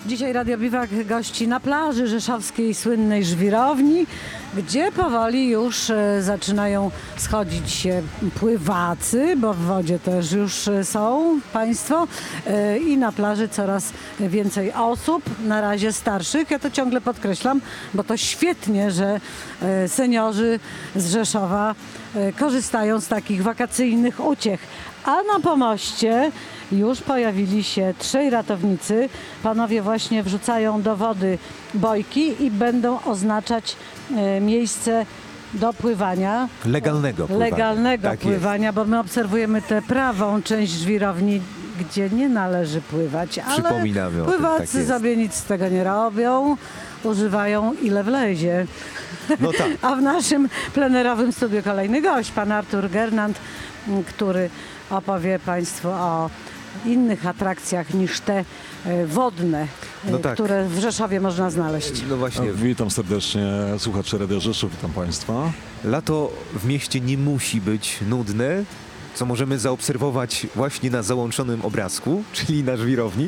Dzisiaj Radio Biwak gości na plaży rzeszowskiej słynnej żwirowni, gdzie powoli już zaczynają schodzić się pływacy, bo w wodzie też już są państwo i na plaży coraz więcej osób, na razie starszych. Ja to ciągle podkreślam, bo to świetnie, że seniorzy z Rzeszowa korzystają z takich wakacyjnych uciech. A na pomoście już pojawili się 3 ratownicy. Panowie właśnie wrzucają do wody bojki i będą oznaczać miejsce do pływania. Legalnego pływania, bo my obserwujemy tę prawą część żwirowni, gdzie nie należy pływać, ale przypominamy o pływacy tym, tak sobie nic z tego nie robią, używają ile wlezie. No tak. A w naszym plenerowym studiu kolejny gość, pan Artur Gernand, który opowie Państwu o innych atrakcjach niż te wodne, które w Rzeszowie można znaleźć. No właśnie. Witam serdecznie słuchacze Radia Rzeszów, witam Państwa. Lato w mieście nie musi być nudne, co możemy zaobserwować właśnie na załączonym obrazku, czyli na żwirowni.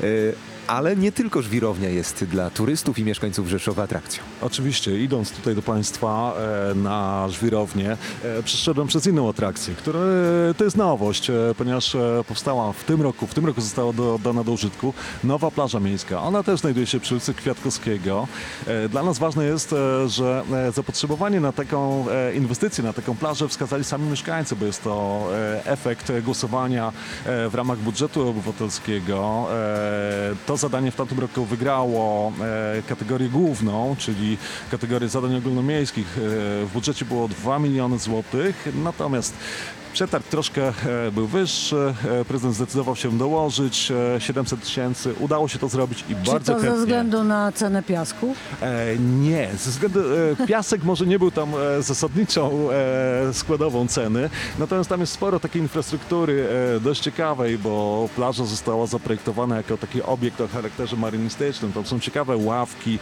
Ale nie tylko żwirownia jest dla turystów i mieszkańców Rzeszowa atrakcją. Oczywiście, idąc tutaj do Państwa na żwirownię, przeszedłem przez inną atrakcję, która to jest nowość, ponieważ powstała w tym roku została oddana do użytku nowa plaża miejska. Ona też znajduje się przy ulicy Kwiatkowskiego. Dla nas ważne jest, że zapotrzebowanie na taką inwestycję, na taką plażę wskazali sami mieszkańcy, bo jest to efekt głosowania w ramach budżetu obywatelskiego. To zadanie w tamtym roku wygrało kategorię główną, czyli kategorię zadań ogólnomiejskich. W budżecie było 2 miliony złotych, natomiast przetarg troszkę był wyższy, prezydent zdecydował się dołożyć 700 tysięcy, udało się to zrobić i bardzo chętnie. Czy to ze względu na cenę piasku? Nie, ze względu piasek może nie był tam zasadniczą składową ceny, natomiast tam jest sporo takiej infrastruktury dość ciekawej, bo plaża została zaprojektowana jako taki obiekt o charakterze marynistycznym. Tam są ciekawe ławki,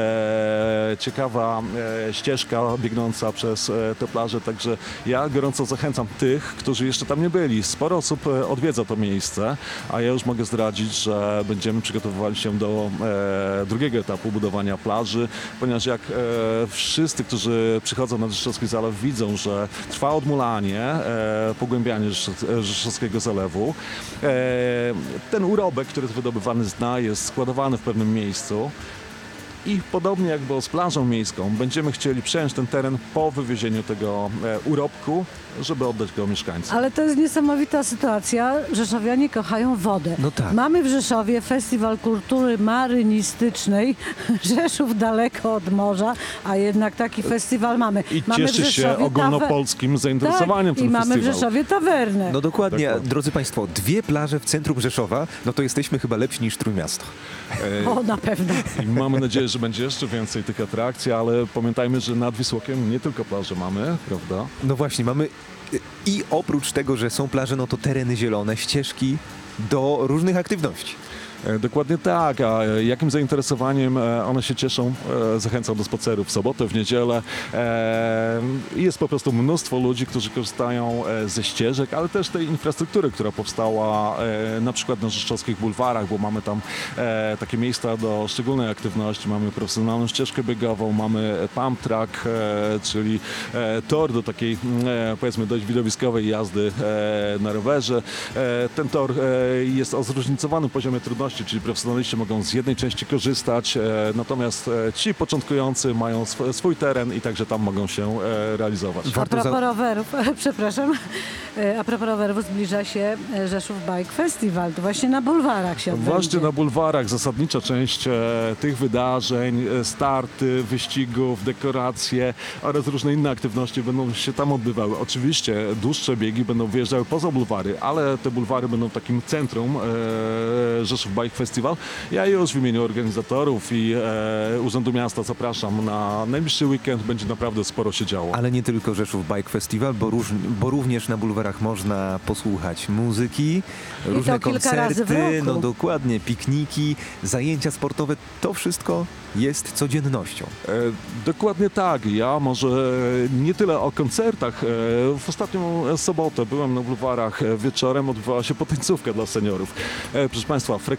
ciekawa ścieżka biegnąca przez tę plażę, także ja gorąco zachęcam tych, którzy jeszcze tam nie byli. Sporo osób odwiedza to miejsce, a ja już mogę zdradzić, że będziemy przygotowywali się do drugiego etapu budowania plaży, ponieważ jak wszyscy, którzy przychodzą na Rzeszowski Zalew, widzą, że trwa odmulanie, pogłębianie Rzeszowskiego Zalewu. Ten urobek, który jest wydobywany z dna, jest składowany w pewnym miejscu. I podobnie jak było z plażą miejską, będziemy chcieli przejąć ten teren po wywiezieniu tego urobku, żeby oddać go mieszkańcom. Ale to jest niesamowita sytuacja. Rzeszowianie kochają wodę. No tak. Mamy w Rzeszowie Festiwal Kultury Marynistycznej. Rzeszów daleko od morza, a jednak taki festiwal mamy. I mamy cieszy się ogólnopolskim zainteresowaniem tym i mamy w festiwal. Rzeszowie tawernę. No dokładnie. Dokładnie. Drodzy Państwo, 2 plaże w centrum Rzeszowa, no to jesteśmy chyba lepsi niż Trójmiasto. O, na pewno. I mamy nadzieję, że będzie jeszcze więcej tych atrakcji, ale pamiętajmy, że nad Wisłokiem nie tylko plaże mamy, prawda? No właśnie, mamy i oprócz tego, że są plaże, no to tereny zielone, ścieżki do różnych aktywności. Dokładnie tak, a jakim zainteresowaniem one się cieszą, zachęcam do spacerów w sobotę, w niedzielę. Jest po prostu mnóstwo ludzi, którzy korzystają ze ścieżek, ale też tej infrastruktury, która powstała na przykład na rzeszowskich bulwarach, bo mamy tam takie miejsca do szczególnej aktywności. Mamy profesjonalną ścieżkę biegową, mamy pump track, czyli tor do takiej powiedzmy dość widowiskowej jazdy na rowerze. Ten tor jest o zróżnicowanym poziomie trudności, czyli profesjonaliści mogą z jednej części korzystać, natomiast ci początkujący mają swój teren i także tam mogą się realizować. A propos rowerów, przepraszam, a propos rowerów zbliża się Rzeszów Bike Festival. To właśnie na bulwarach się odbędzie. Właśnie na bulwarach zasadnicza część tych wydarzeń, starty, wyścigów, dekoracje oraz różne inne aktywności będą się tam odbywały. Oczywiście dłuższe biegi będą wyjeżdżały poza bulwary, ale te bulwary będą takim centrum Rzeszów Bike Festival. Ja już w imieniu organizatorów i Urzędu Miasta zapraszam na najbliższy weekend. Będzie naprawdę sporo się działo. Ale nie tylko Rzeszów Bike Festival, bo również na bulwarach można posłuchać muzyki, różne to kilka razy w koncerty, roku. no dokładnie, pikniki, zajęcia sportowe. To wszystko jest codziennością. Dokładnie tak. Ja może nie tyle o koncertach. W ostatnią sobotę byłem na bulwarach wieczorem, odbywała się potańcówka dla seniorów. Proszę Państwa, frekwencja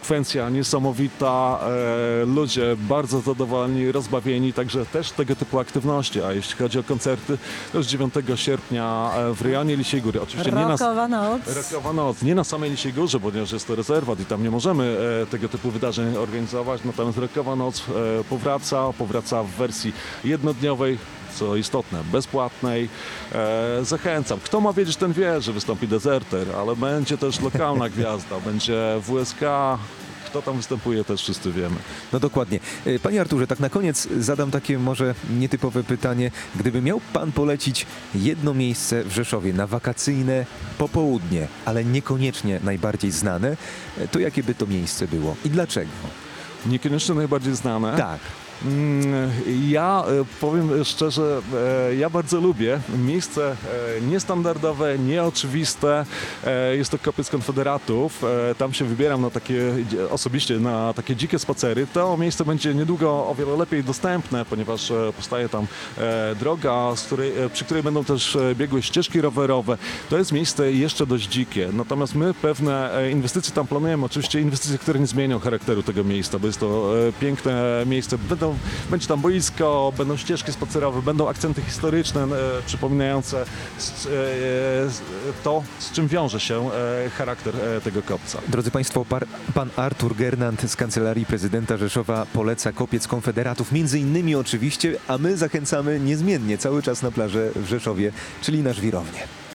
frekwencja niesamowita, ludzie bardzo zadowoleni, rozbawieni, także też tego typu aktywności. A jeśli chodzi o koncerty, to już 9 sierpnia w rejonie Lisiej Góry. Oczywiście Rockowa noc. Rockowa noc, nie na samej Lisiej Górze, ponieważ jest to rezerwat i tam nie możemy tego typu wydarzeń organizować, natomiast Rockowa noc powraca w wersji jednodniowej, co istotne, bezpłatnej. Zachęcam. Kto ma wiedzieć, ten wie, że wystąpi Deserter, ale będzie też lokalna gwiazda, będzie WSK. Kto tam występuje, też wszyscy wiemy. No dokładnie. Panie Arturze, tak na koniec zadam takie może nietypowe pytanie. Gdyby miał pan polecić jedno miejsce w Rzeszowie na wakacyjne popołudnie, ale niekoniecznie najbardziej znane, to jakie by to miejsce było i dlaczego? Niekoniecznie najbardziej znane. Tak. Ja powiem szczerze, ja bardzo lubię miejsce niestandardowe, nieoczywiste. Jest to Kopiec Konfederatów. Tam się wybieram na osobiście na takie dzikie spacery. To miejsce będzie niedługo o wiele lepiej dostępne, ponieważ powstaje tam droga, przy której będą też biegły ścieżki rowerowe. To jest miejsce jeszcze dość dzikie. Natomiast my pewne inwestycje tam planujemy. Oczywiście inwestycje, które nie zmienią charakteru tego miejsca, bo jest to piękne miejsce. Będzie tam boisko, będą ścieżki spacerowe, będą akcenty historyczne przypominające to, z czym wiąże się charakter tego kopca. Drodzy Państwo, pan Artur Gernand z Kancelarii Prezydenta Rzeszowa poleca Kopiec Konfederatów, między innymi oczywiście, a my zachęcamy niezmiennie cały czas na plażę w Rzeszowie, czyli na żwirownię.